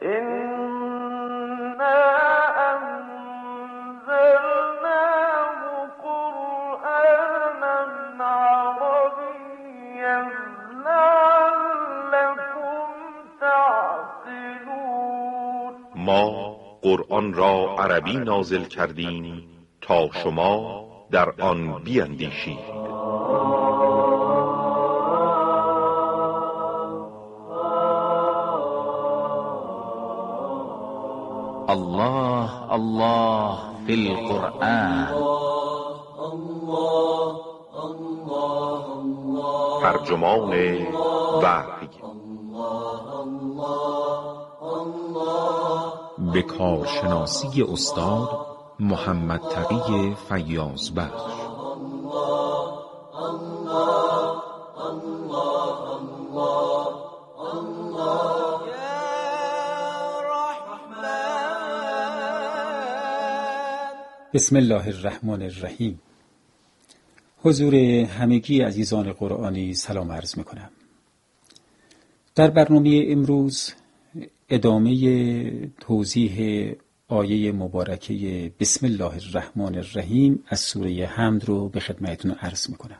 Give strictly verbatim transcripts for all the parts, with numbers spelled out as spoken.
ما قرآن را عربی نازل کردیم تا شما در آن بیندیشید. الله الله فی القرآن. ترجمان وحی به کارشناسی استاد محمد تقی فیاض بخش. بسم الله الرحمن الرحیم. حضور همگی عزیزان قرآنی سلام عرض میکنم. در برنامه امروز ادامه توضیح آیه مبارکه بسم الله الرحمن الرحیم از سوره حمد رو به خدمتتون عرض میکنم.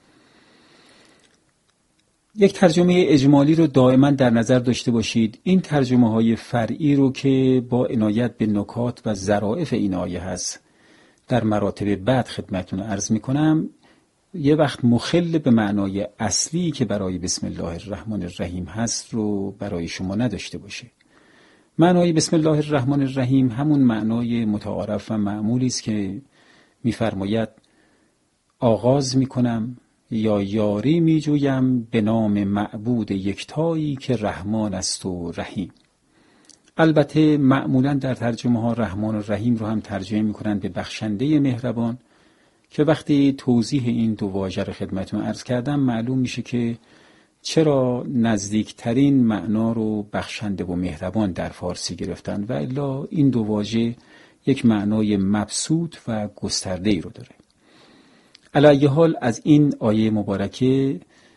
یک ترجمه اجمالی رو دائما در نظر داشته باشید. این ترجمه های فرعی رو که با عنایت به نکات و ظرافت این آیه هست در مراتب بعد خدمتتون عرض میکنم، یه وقت مخل به معنای اصلی که برای بسم الله الرحمن الرحیم هست رو برای شما نداشته باشه. معنای بسم الله الرحمن الرحیم همون معنای متعارف و معمولی است که می‌فرماید آغاز می‌کنم یا یاری می‌جویم به نام معبود یکتایی که رحمان است و رحیم. البته معمولاً در ترجمه ها رحمان و رحیم رو هم ترجمه می‌کنند به بخشنده مهربان، که وقتی توضیح این دو واژه رو خدمتتون عرض کردم معلوم میشه که چرا نزدیکترین معنا رو بخشنده و مهربان در فارسی گرفتن و الا این دو واژه یک معنای مبسوط و گسترده‌ای رو داره. علی ای حال از این آیه مبارکه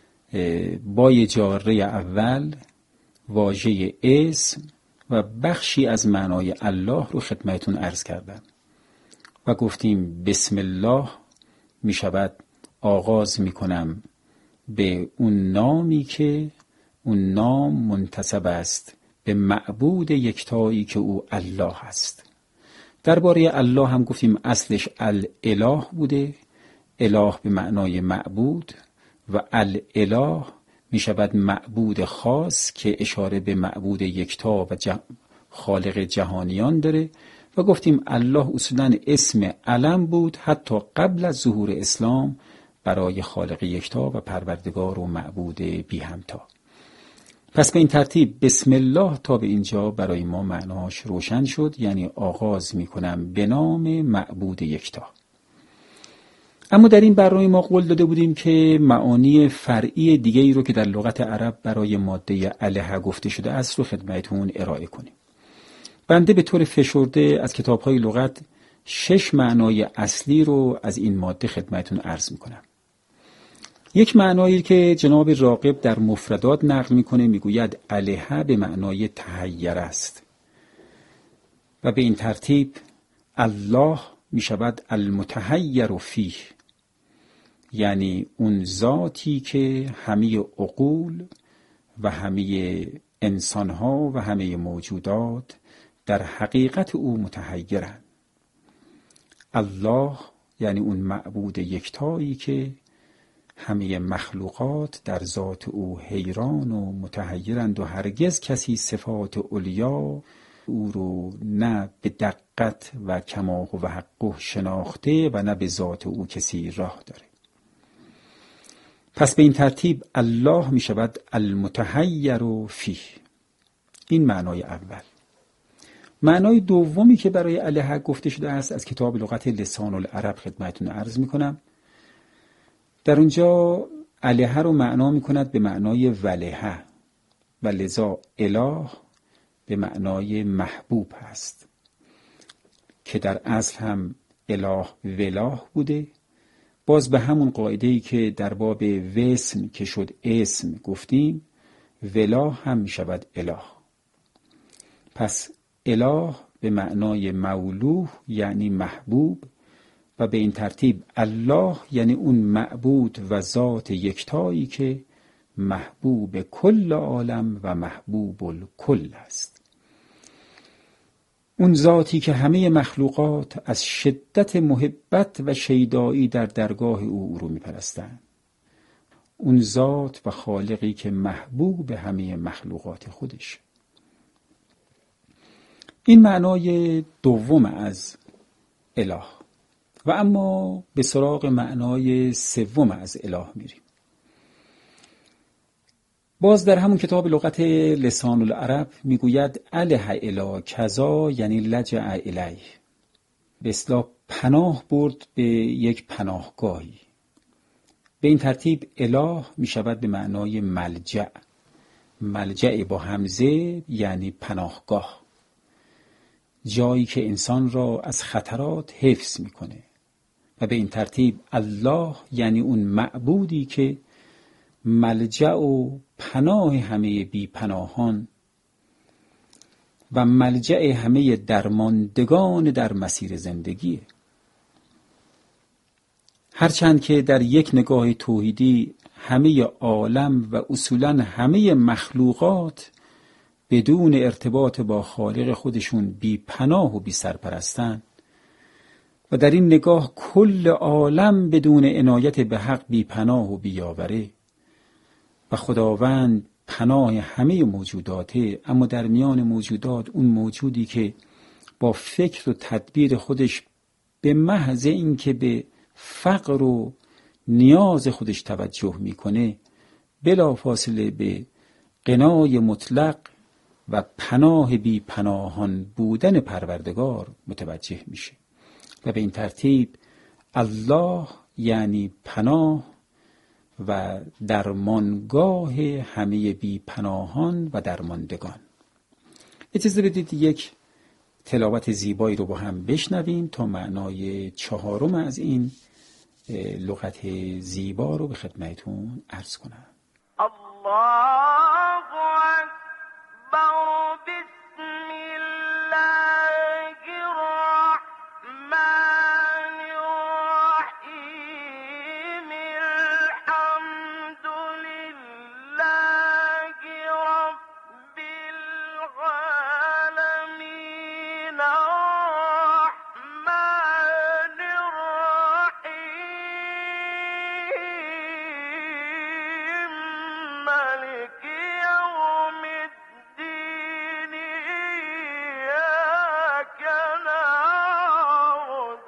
با جاره اول واژه اسم و بخشی از معنای الله رو خدمتتون عرض کردم و گفتیم بسم الله می شود آغاز می کنم به اون نامی که اون نام منتسب است به معبود یکتایی که او الله است. درباره الله هم گفتیم اصلش الاله بوده، اله به معنای معبود و الاله می شود معبود خاص که اشاره به معبود یکتا و جه... خالق جهانیان داره و گفتیم الله اصولاً اسم علم بود حتی قبل از ظهور اسلام برای خالق یکتا و پروردگار و معبود بی همتا. پس به این ترتیب بسم الله تا به اینجا برای ما معناش روشن شد، یعنی آغاز می کنم به نام معبود یکتا. اما در این برنامه ما قول داده بودیم که معانی فرعی دیگه ای رو که در لغت عرب برای ماده اله گفته شده است رو خدمتتون ارائه کنیم. بنده به طور فشرده از کتاب‌های لغت شش معنای اصلی رو از این ماده خدمتتون عرض می‌کنم. یک معنایی که جناب راغب در مفردات نقل می‌کنه میگوید اله به معنای تحیر است و به این ترتیب الله میشود المتحیر فیه، یعنی اون ذاتی که همه عقول و همه انسان‌ها و همه موجودات در حقیقت او متحیرند. الله یعنی اون معبود یکتایی که همه مخلوقات در ذات او حیران و متحیرند و هرگز کسی صفات علیا او رو نه به دقت و کمال و حق شناخته و نه به ذات او کسی راه داره. پس به این ترتیب الله می شود المتحیر فیه. این معنای اول. معنای دومی که برای اله گفته شده است از کتاب لغت لسان العرب خدمتتون عرض می کنم. در اونجا اله رو معنا می کند به معنای وله و لذا اله به معنای محبوب هست که در اصل هم اله وله بوده. باز به همون قاعده‌ای که در باب وسم که شد اسم گفتیم، وله هم می شود اله. پس اله به معنای مولوح یعنی محبوب و به این ترتیب الله یعنی اون معبود و ذات یکتایی که محبوب کل عالم و محبوب الکل است. اون ذاتی که همه مخلوقات از شدت محبت و شیدایی در درگاه او او رو میپرستند. اون ذات و خالقی که محبوب همه مخلوقات خودش. این معنای دوم از اله. و اما به سراغ معنای سوم از اله میریم. باز در همون کتاب لغت لسان العرب میگوید اله الی کذا یعنی لجأ الیه. به اصطلاح پناه برد به یک پناهگاهی. به این ترتیب اله میشود به معنای ملجأ. ملجأ با همزه یعنی پناهگاه. جایی که انسان را از خطرات حفظ میکنه. و به این ترتیب الله یعنی اون معبودی که ملجأ و پناه همه بی پناهان و ملجأ همه درماندگان در مسیر زندگیه. هرچند که در یک نگاه توحیدی همه عالم و اصولاً همه مخلوقات بدون ارتباط با خالق خودشون بی پناه و بی سرپرستن و در این نگاه کل عالم بدون عنایت به حق بی پناه و بی یاوره و خداوند پناه همه موجوداته، اما در میان موجودات اون موجودی که با فکر و تدبیر خودش به محض اینکه به فقر و نیاز خودش توجه میکنه بلافاصله به غنای مطلق و پناه بی پناهان بودن پروردگار متوجه میشه و به این ترتیب الله یعنی پناه و درمانگاه همه بی پناهان و درماندگان. اجازه بدید یک تلاوت زیبایی رو با هم بشنویم تا معنای چهارم از این لغت زیبا رو به خدمتتون عرض کنم. الله اکبر بسم الله الرحمن الرحیم الحمد لله رب العالمین الرحمن الرحیم مالک یوم الدین ایاک نعبد.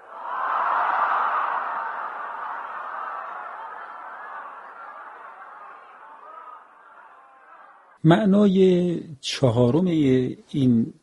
معنای چهارم این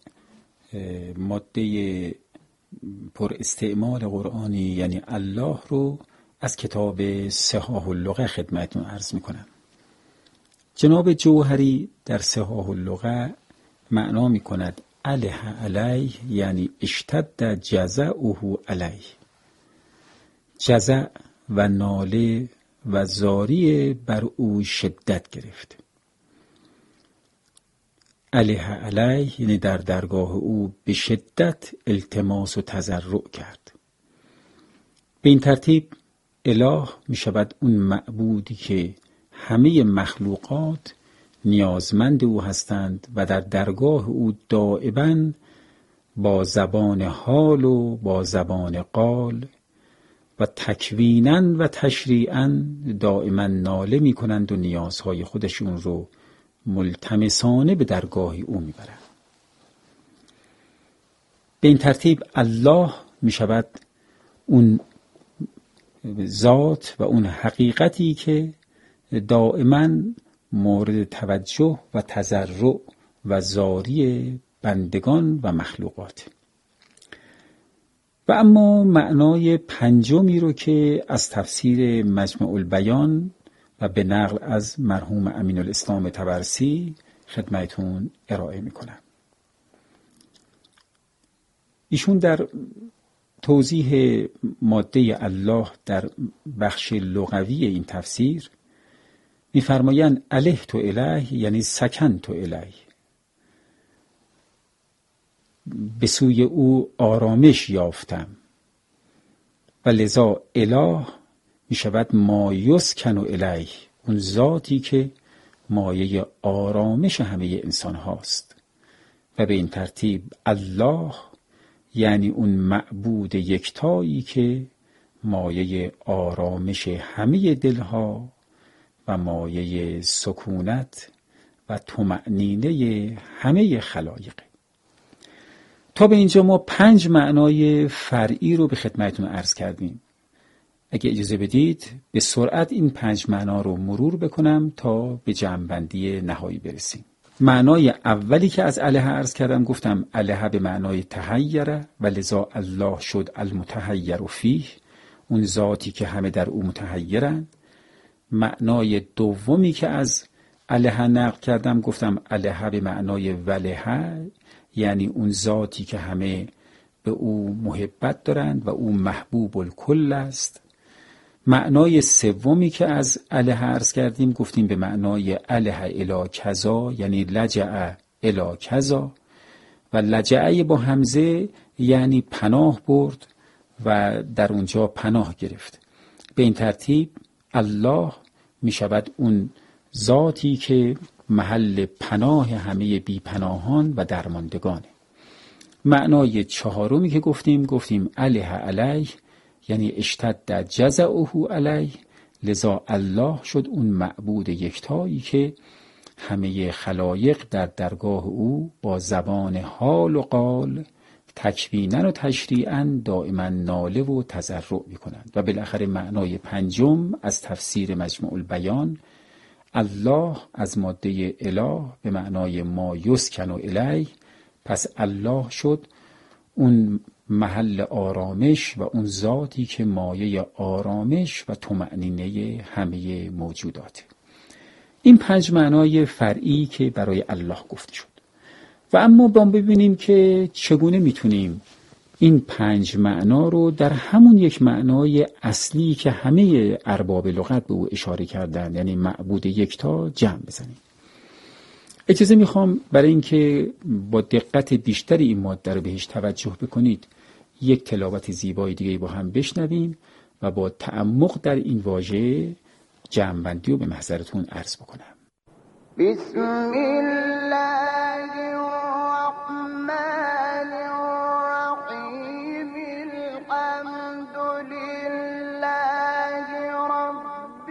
ماده پر استعمال قرآنی یعنی الله رو از کتاب صحاح اللغه خدمتتون عرض میکنم. جناب جوهری در صحاح اللغه معنا میکند اله علیه یعنی اشتد جزعه علیه. جزع و ناله و زاری بر او شدت گرفت. اله علیه یعنی در درگاه او به شدت التماس و تضرع کرد. به این ترتیب اله می شود اون معبودی که همه مخلوقات نیازمند او هستند و در درگاه او دائما با زبان حال و با زبان قال و تکویناً و تشریعاً دائما ناله می کنند و نیازهای خودشون رو ملتمسانه به درگاه او می برند. به این ترتیب الله می شود اون ذات و اون حقیقتی که دائما مورد توجه و تضرع و زاری بندگان و مخلوقات. و اما معنای پنجمی رو که از تفسیر مجمع البیان و به نقل از مرحوم امین الاسلام طبرسی خدمتون ارائه میکنم. ایشون در توضیح ماده الله در بخش لغوی این تفسیر می‌فرمایند اله تو الیه یعنی سکن تو الیه. به سوی او آرامش یافتم و لذا اله می شود ما یسکن الیه، اون ذاتی که مایه آرامش همه انسان هاست. و به این ترتیب الله یعنی اون معبود یکتایی که مایه آرامش همه دلها و مایه سکونت و طمأنینه همه خلایق. تا به اینجا ما پنج معنای فرعی رو به خدمتتون عرض کردیم. اگه اجازه بدید به سرعت این پنج معنا رو مرور بکنم تا به جمع‌بندی نهایی برسیم. معنای اولی که از اله عرض کردم گفتم اله به معنای تحیره و لذا الله شد المتحیر فیه، اون ذاتی که همه در او متحیرن. معنای دومی که از اله نقل کردم گفتم اله به معنای وله، یعنی اون ذاتی که همه به او محبت دارند و او محبوب الکل است. معنای سومی که از اله عرض کردیم گفتیم به معنای اله الی کذا، یعنی لجع الی کذا، و لجعه با همزه یعنی پناه برد و در اونجا پناه گرفت. به این ترتیب الله می شود اون ذاتی که محل پناه همه بی پناهان و درماندگانه. معنای چهارمی که گفتیم گفتیم اله علیه، یعنی اشتد جزعه علیه، لذا الله شد اون معبود یکتایی که همه خلایق در درگاه او با زبان حال و قال تکویناً و تشریعاً دائما ناله و تضرع می‌کنند. و بالاخره معنای پنجم از تفسیر مجموع البیان، الله از ماده اله به معنای ما یسکن الیه، پس الله شد اون محل آرامش و اون ذاتی که مایه آرامش و طمأنینه همه موجوداته. این پنج معنای فرعی که برای الله گفته شد. و اما با ببینیم که چگونه میتونیم این پنج معنا رو در همون یک معنای اصلی که همه ارباب لغت به او اشاره کردن، یعنی معبود یکتا، جمع بزنیم. اجازه میخوام برای اینکه با دقت بیشتری این ماده رو بهش توجه بکنید یک تلاوت زیبای دیگه با هم بشنویم و با تعمق در این واژه جمع‌بندی رو به محضرتون عرض بکنم. بسم الله الرحمن الرحیم الحمد لله رب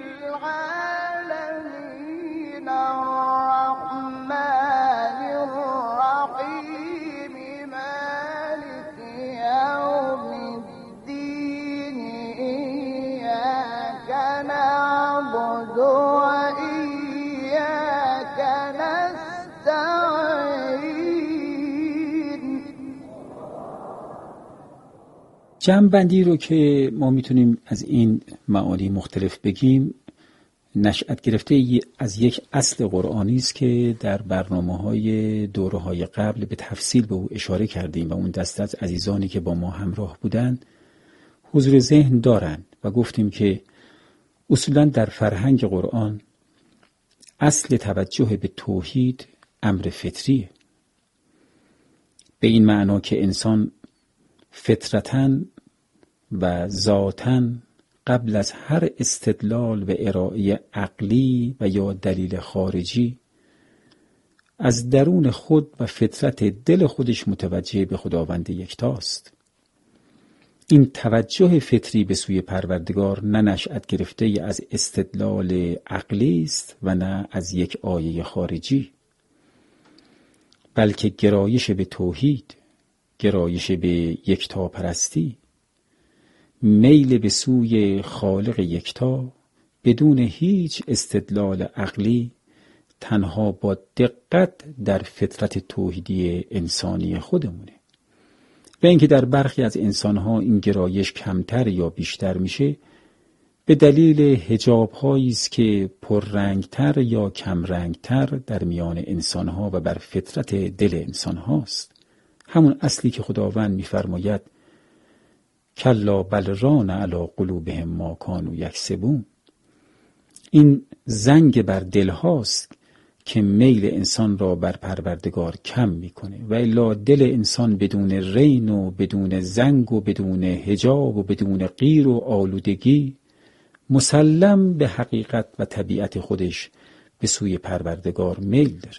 العالمین الرحمن الرحیم مالک یوم الدین ایاک نعبد و ایاک نستعین. جمع‌بندی رو که ما میتونیم از این معانی مختلف بگیم نشأت گرفته از یک اصل قرآنی است که در برنامه‌های دوره‌های قبل به تفصیل به او اشاره کردیم و اون دسته از عزیزانی که با ما همراه بودند حضور ذهن دارند و گفتیم که اصولاً در فرهنگ قرآن اصل توجه به توحید امر فطریه، به این معنا که انسان فطرتاً و ذاتاً قبل از هر استدلال و ارائه عقلی و یا دلیل خارجی از درون خود و فطرت دل خودش متوجه به خداوند یکتاست. این توجه فطری به سوی پروردگار نه نشأت گرفته از استدلال عقلی است و نه از یک آیه خارجی، بلکه گرایش به توحید، گرایش به یکتاپرستی، میل به سوی خالق یکتا بدون هیچ استدلال عقلی تنها با دقت در فطرت توحیدی انسانی خودمونه. و اینکه در برخی از انسانها این گرایش کمتر یا بیشتر میشه به دلیل حجاب‌هایی است که پررنگتر یا کمرنگتر در میان انسانها و بر فطرت دل انسانهاست. همون اصلی که خداوند می‌فرماید کلا بل ران علی قلوبهم ما کانوا یکسبون، این زنگ بر دل هاست که میل انسان را بر پروردگار کم میکنه، و الا دل انسان بدون رین و بدون زنگ و بدون حجاب و بدون غیر و آلودگی مسلم به حقیقت و طبیعت خودش به سوی پروردگار میل داره.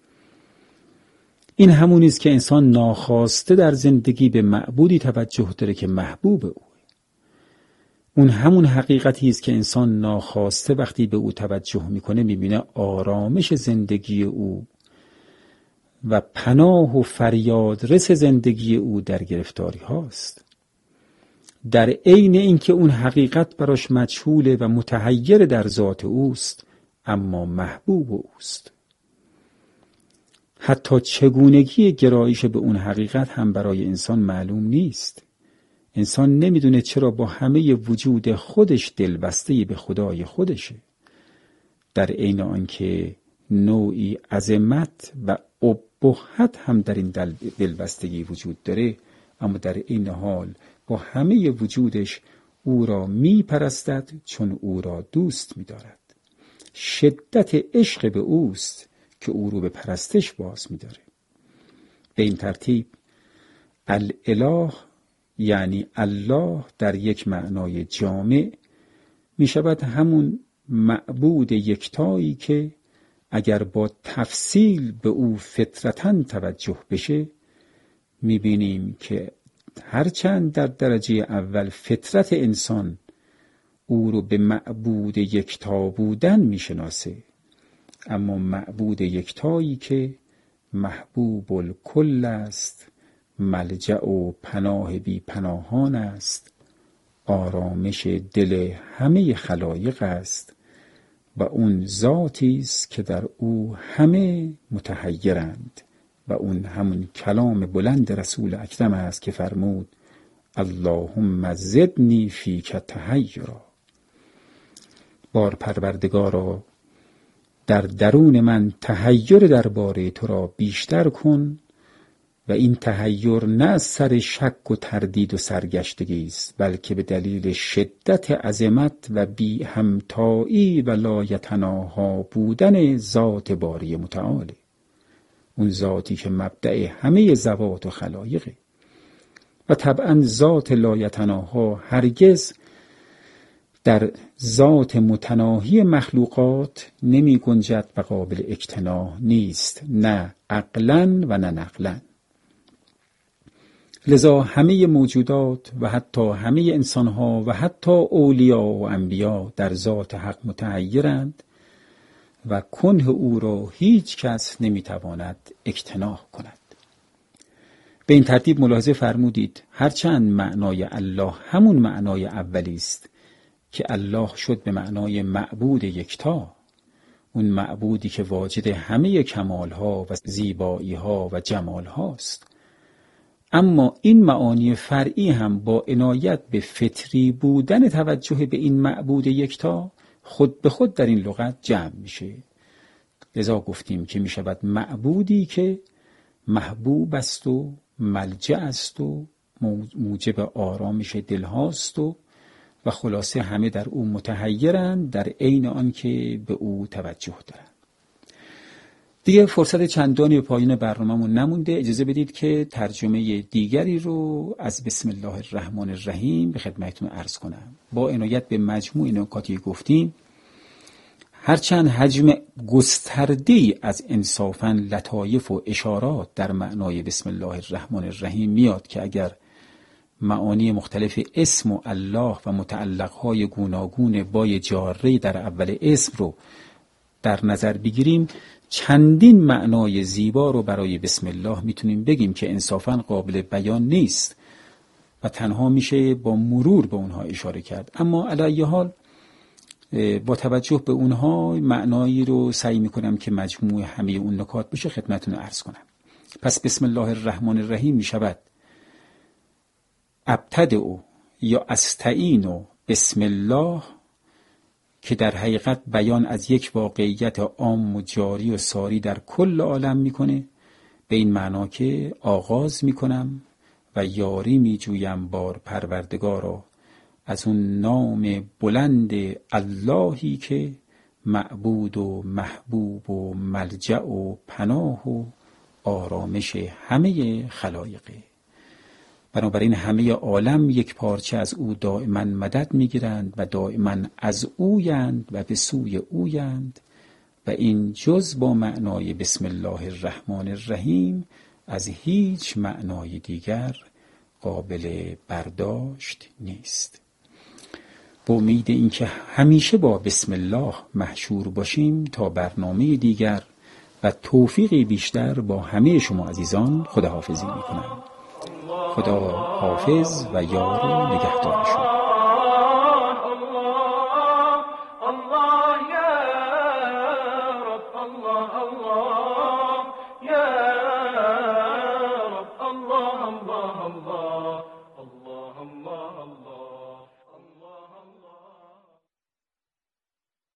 این همونی است که انسان ناخواسته در زندگی به معبودی توجه داره که محبوب او. اون همون حقیقتی است که انسان ناخواسته وقتی به او توجه میکنه میبینه آرامش زندگی او و پناه و فریادرس زندگی او در گرفتاری هاست. در عین اینکه اون حقیقت براش مجهوله و متحیر در ذات اوست، اما محبوب اوست. حتی چگونگی گرایش به اون حقیقت هم برای انسان معلوم نیست. انسان نمیدونه چرا با همه وجود خودش دلبسته به خدای خودشه، در عین آنکه نوعی عظمت و ابهت هم در این دلبستگی وجود داره، اما در این حال با همه وجودش او را می پرستد چون او را دوست می دارد. شدت عشق به اوست که او رو به پرستش باز می داره. به این ترتیب الاله یعنی الله در یک معنای جامع می شود همون معبود یکتایی که اگر با تفصیل به او فطرتاً توجه بشه می بینیم که هرچند در درجه اول فطرت انسان او رو به معبود یکتا بودن می شناسه، اما معبود یکتایی که محبوب الکل است، ملجأ و پناه بی پناهان است، آرامش دل همه خلایق است و اون ذاتی است که در او همه متحیرند و اون همون کلام بلند رسول اکرم است که فرمود اللهم زدنی فیک تحیرا. بار پروردگارا در درون من تحیر درباره تو را بیشتر کن و این تحیر نه از سر شک و تردید و سرگشتگی است، بلکه به دلیل شدت عظمت و بی همتایی و لایتناها بودن ذات باری متعالی، اون ذاتی که مبدأ همه ذوات و خلایقه و طبعا ذات لایتناها هرگز در ذات متناهی مخلوقات نمی گنجد و قابل اکتناح نیست، نه عقلاً و نه نقلاً. لذا همه موجودات و حتی همه انسانها و حتی اولیا و انبیا در ذات حق متحیرند و کنه او را هیچ کس نمیتواند اکتناح کند. به این ترتیب ملاحظه فرمودید هرچند معنای الله همون معنای اولی است که الله شد به معنای معبود یکتا، اون معبودی که واجد همه کمالها و زیباییها و جمالهاست، اما این معانی فرعی هم با عنایت به فطری بودن توجه به این معبود یکتا خود به خود در این لغت جمع میشه. لذا گفتیم که میشود معبودی که محبوب است و ملجأ است و موجب آرامش دلهاست و و خلاصه همه در او متحیرند، در عین آن که به او توجه دارند. دیگه فرصت چندانی به پایان برنامه‌مون نمونده، اجازه بدید که ترجمه دیگری رو از بسم الله الرحمن الرحیم به خدمتتون عرض کنم. با عنایت به مجموع نکاتی گفتیم، هرچند حجم گسترده‌ای از انصافاً لطایف و اشارات در معنای بسم الله الرحمن الرحیم میاد که اگر معانی مختلف اسم و الله و متعلقهای گوناگون بای جاره در اول اسم رو در نظر بگیریم، چندین معنای زیبا رو برای بسم الله میتونیم بگیم که انصافاً قابل بیان نیست و تنها میشه با مرور به اونها اشاره کرد. اما علی ای حال با توجه به اونها معنایی رو سعی میکنم که مجموع همه اون نکات بشه خدمتتون عرض کنم. پس بسم الله الرحمن الرحیم میشود ابتدئ یا استعین بسم الله، که در حقیقت بیان از یک واقعیت عام و جاری و ساری در کل عالم میکنه، به این معنا که آغاز میکنم و یاری میجویم بار پروردگارا از اون نام بلند اللهی که معبود و محبوب و ملجأ و پناه و آرامش همه خلایقه. بنابراین همه عالم یک پارچه از او دائما مدد میگیرند و دائما از اویند و به سوی اویند و این جز با معنای بسم الله الرحمن الرحیم از هیچ معنای دیگر قابل برداشت نیست. با امید اینکه همیشه با بسم الله محشور باشیم تا برنامه دیگر و توفیقی بیشتر با همه شما عزیزان خداحافظی میکنم. خدا حافظ و یار و نگهدار شما.